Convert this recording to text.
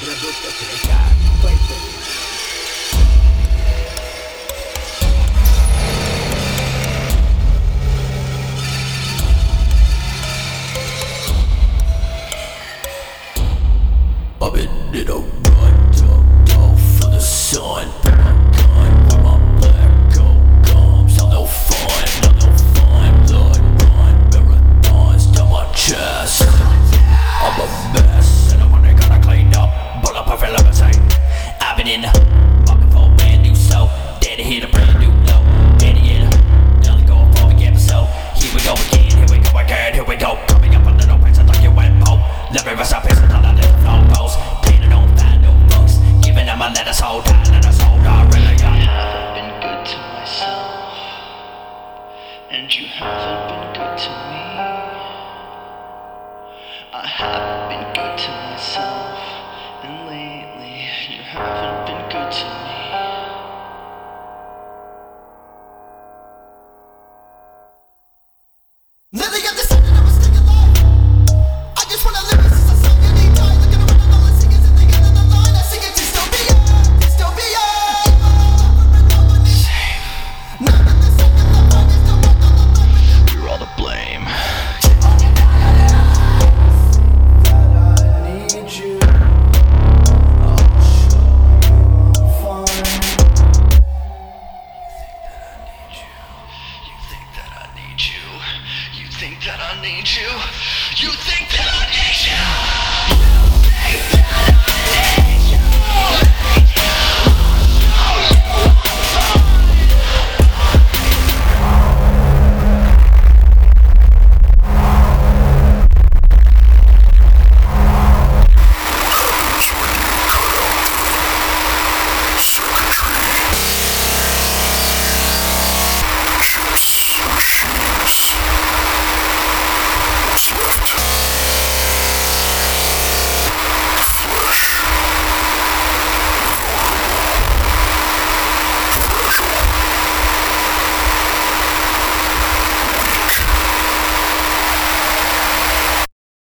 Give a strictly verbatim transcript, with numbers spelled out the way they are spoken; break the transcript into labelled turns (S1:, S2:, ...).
S1: Продукты клика. Пойдем.
S2: I've been in a rut, ducked off for the sun. Put my gun where my black gold comes. Now no fun, now no fun. Blood run, marathons down my chest. I'm a mess, and I'm only gonna clean up. Bulletproof and limousine. I've been in